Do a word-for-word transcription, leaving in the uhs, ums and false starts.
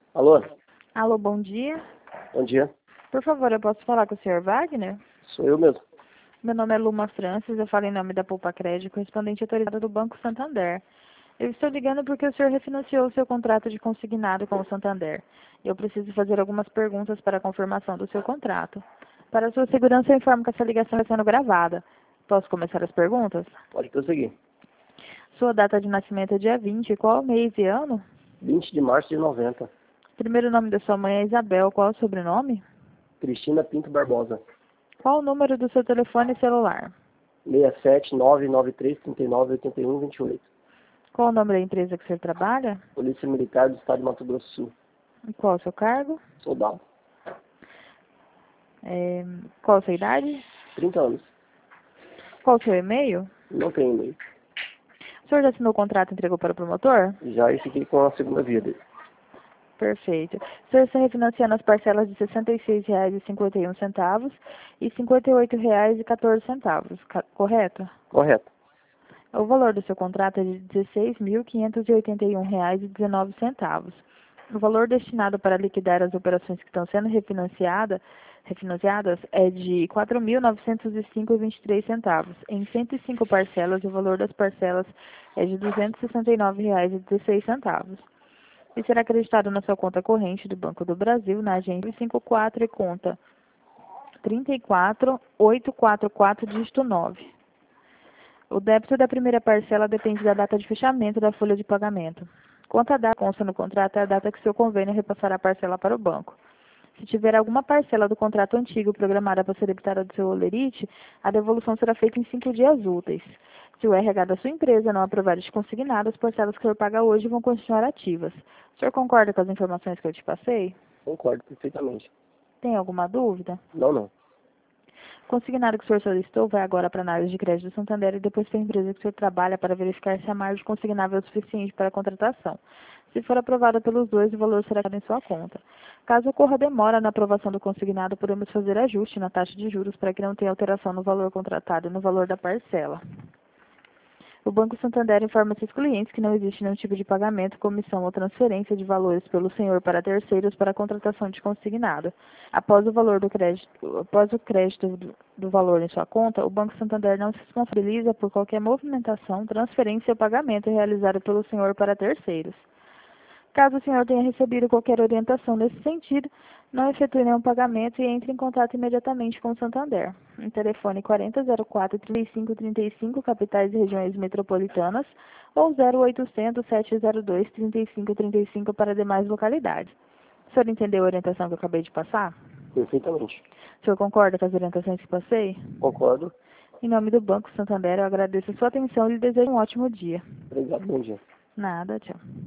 Alô? Alô, bom dia. Bom dia. Por favor, eu posso falar com o senhor Wagner? Sou eu mesmo. Meu nome é Luma Francis, eu falo em nome da Poupa Crédito, correspondente autorizada do Banco Santander. Eu estou ligando porque o senhor refinanciou o seu contrato de consignado com o Santander. Eu preciso fazer algumas perguntas para a confirmação do seu contrato. Para sua segurança, eu informo que essa ligação está sendo gravada. Posso começar as perguntas? Pode prosseguir. Sua data de nascimento é dia vinte, qual mês e ano? vinte de março de noventa. Primeiro nome da sua mãe é Isabel, qual é o sobrenome? Cristina Pinto Barbosa. Qual o número do seu telefone celular? seis sete nove nove três três nove oito um dois oito. Qual o nome da empresa que o senhor trabalha? Polícia Militar do Estado de Mato Grosso do Sul. E qual o seu cargo? Soldado. É, qual a sua idade? trinta anos. Qual o seu e-mail? Não tenho e-mail. O senhor já assinou o contrato e entregou para o promotor? Já e fiquei com a segunda via dele. Perfeito. O senhor está refinanciando as parcelas de sessenta e seis reais e cinquenta e um centavos e cinquenta e oito reais e quatorze centavos, correto? Correto. O valor do seu contrato é de dezesseis mil quinhentos e oitenta e um reais e dezenove centavos. O valor destinado para liquidar as operações que estão sendo refinanciada, refinanciadas é de quatro mil novecentos e cinco reais e vinte e três centavos. Em cento e cinco parcelas, o valor das parcelas é de duzentos e sessenta e nove reais e dezesseis centavos. E será acreditado na sua conta corrente do Banco do Brasil, na agência cinquenta e quatro e conta trinta e quatro mil oitocentos e quarenta e quatro, dígito nove. O débito da primeira parcela depende da data de fechamento da folha de pagamento. Quanto à data que consta no contrato, é a data que seu convênio repassará a parcela para o banco. Se tiver alguma parcela do contrato antigo programada para ser debitada do seu holerite, a devolução será feita em cinco dias úteis. Se o R H da sua empresa não aprovar este consignado, as parcelas que o senhor paga hoje vão continuar ativas. O senhor concorda com as informações que eu te passei? Concordo perfeitamente. Tem alguma dúvida? Não, não. O consignado que o senhor solicitou vai agora para a análise de crédito do Santander e depois para a empresa que o senhor trabalha para verificar se a margem consignável é o suficiente para a contratação. Se for aprovada pelos dois, o valor será dado em sua conta. Caso ocorra demora na aprovação do consignado, podemos fazer ajuste na taxa de juros para que não tenha alteração no valor contratado e no valor da parcela. O Banco Santander informa seus clientes que não existe nenhum tipo de pagamento, comissão ou transferência de valores pelo senhor para terceiros para a contratação de consignado. Após o valor do crédito, após o crédito do, do valor em sua conta, o Banco Santander não se responsabiliza por qualquer movimentação, transferência ou pagamento realizado pelo senhor para terceiros. Caso o senhor tenha recebido qualquer orientação nesse sentido, não efetue nenhum pagamento e entre em contato imediatamente com o Santander. Em telefone quarenta zero quatro trinta e cinco trinta e cinco, capitais e regiões metropolitanas, ou zero oitocentos sete zero dois trinta e cinco trinta e cinco para demais localidades. O senhor entendeu a orientação que eu acabei de passar? Perfeitamente. O senhor concorda com as orientações que passei? Concordo. Em nome do Banco Santander, eu agradeço a sua atenção e lhe desejo um ótimo dia. Obrigado, bom dia. Nada, tchau.